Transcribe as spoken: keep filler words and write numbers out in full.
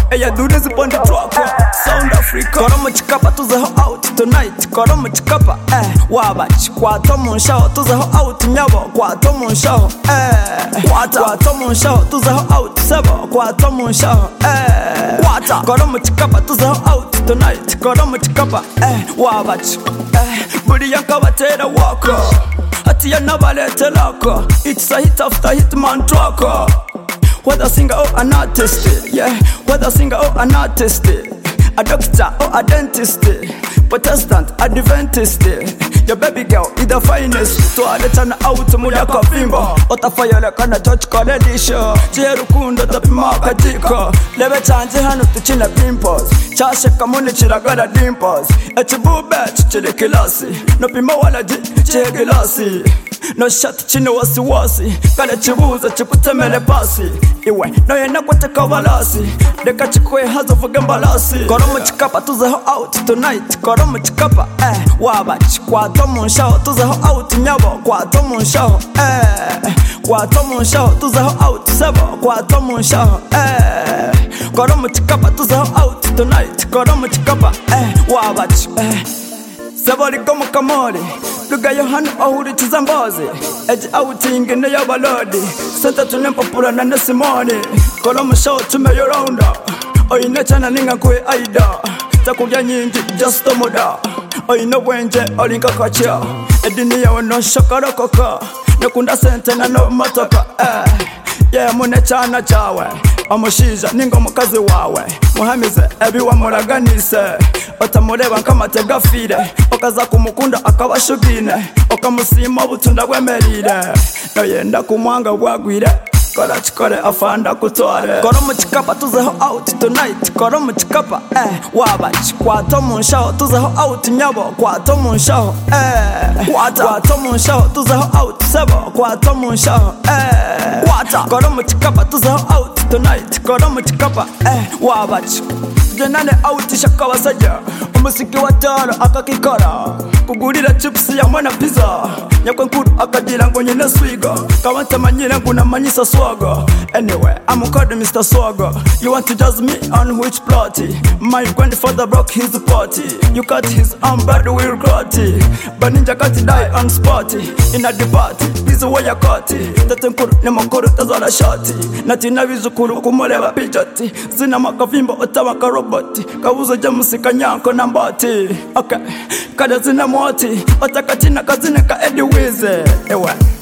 Hey, I do this upon the track. Sound Africa. Koromo chikapa to the out tonight. Koromo chikapa. Eh, wabach. Kwa tomo show to the out nyabo. Kwa tomo show. Eh, wata. Kwa tomo show to the out sebo. Kwa tomo show. Eh, wata. Koromo chikapa to the out tonight. Koromo chikapa. Eh, wabach. Eh, budi yanka watera wako. Ati ya nabalete lako. It's a hit after hit man tracker. Whether singer or an artist, yeah. Whether singer or an artist, a doctor or a dentist, Protestant, Adventist. Your baby girl is the finest. To a letter out to Mudaka Fimbo. Otafaya like a George Coledisha. Jerukundo the Pimaka Tico. Leve chance hand to China pimples. Chasha Kamuni Chiragada dimples. A chibu batch, Chilikilasi. No Pimawala Chigilasi. No shot chino wasi wasi. Kale chibuza chiputemele pasi. Iwe, no yena kwete kavalasi. Deka chikwe hazo fugembalasi. Koromo chikapa to the out tonight. Koromo chikapa, eh, wabach. Kwa tomo show to the out nyabo. Kwa tomo show, eh. Kwa tomo show to the out sebo. Kwa tomo show, eh. Koromo chikapa to the out tonight. Koromo chikapa, eh, wabach, eh. Sabari como kamori. Luga yohanu ahuri chizambazi. Eji outing in the yabalodi. Senta tunempa pura na nesimoni. Kolomo show tume yoronda. Oine chana ninga kwe aida. Takuja nyingi just omoda. Oine wenje olinka kacha. Edini ya wano shakara kaka. Nekunda sente na no matoka. Eh. Yeah mune chana chawe. Omushiza ningo mukazi wawe. Muhamize ebi wa muraganise. Otamureba nkamatega fire. Okaza kumukunda akabashugine. Okamusima butunda bwemerire. No yenda kumwanga bwagwire. Kora chikore afanda kutware. Koromo chikapa to the out tonight. Koromo chikapa eh wabach. Kwa tomo show to the out nyabo. Kwa tomo show eh wata. Kwa tomo show to the out sebo. Kwa tomo show eh wata. Koromo chikapa to the out tonight. Koromo chikapa eh wabach. Jenane out shakawa saja. Umusiki watara akakikara. Kugurira chips ya mwana pizza. Nyakwe nkuru akadira ngo nyine swiga. Kawanta manyire nguna manyisa swaga. Anyway, I'm called Mister Swagger. You want to judge me on which plotty? My grandfather broke his party. You cut his arm but we regret it. But ninja cut die on spotty. In a debate, this is where you cut it. Tate nkuru ni makuru tazala shati. Nati na vizukuru kumoleva pijati. Zina makavimbo otawaka roboti. Kawuzo jamusi kanyanko na mbati. Okay, kada zina mwati. Otakatina kazine ka Eddie Wize. Ewe